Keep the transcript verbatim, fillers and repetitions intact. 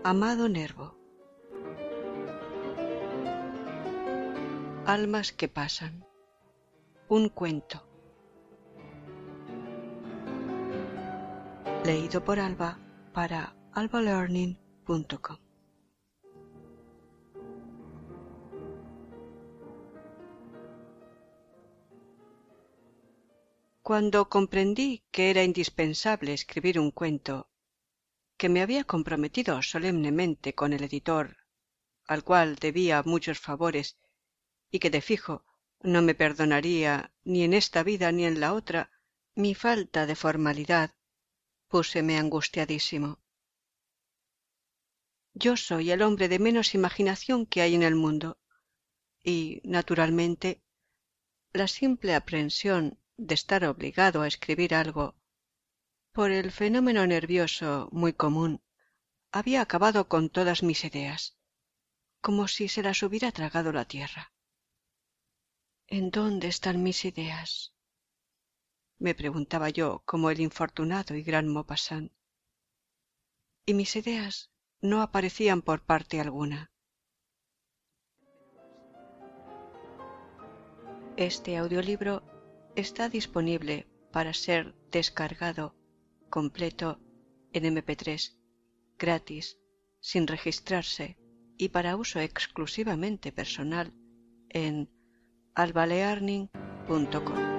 Amado Nervo. Almas que pasan. Un cuento. Leído por Alba para alba learning punto com. Cuando comprendí que era indispensable escribir un cuento, que me había comprometido solemnemente con el editor, al cual debía muchos favores y que de fijo no me perdonaría ni en esta vida ni en la otra mi falta de formalidad, púseme angustiadísimo. Yo soy el hombre de menos imaginación que hay en el mundo y, naturalmente, la simple aprensión de estar obligado a escribir algo, por el fenómeno nervioso muy común, había acabado con todas mis ideas, como si se las hubiera tragado la tierra. ¿En dónde están mis ideas?, me preguntaba yo como el infortunado y gran Maupassant. Y mis ideas no aparecían por parte alguna. Este audiolibro está disponible para ser descargado completo en eme pe tres, gratis, sin registrarse y para uso exclusivamente personal en alba learning punto com.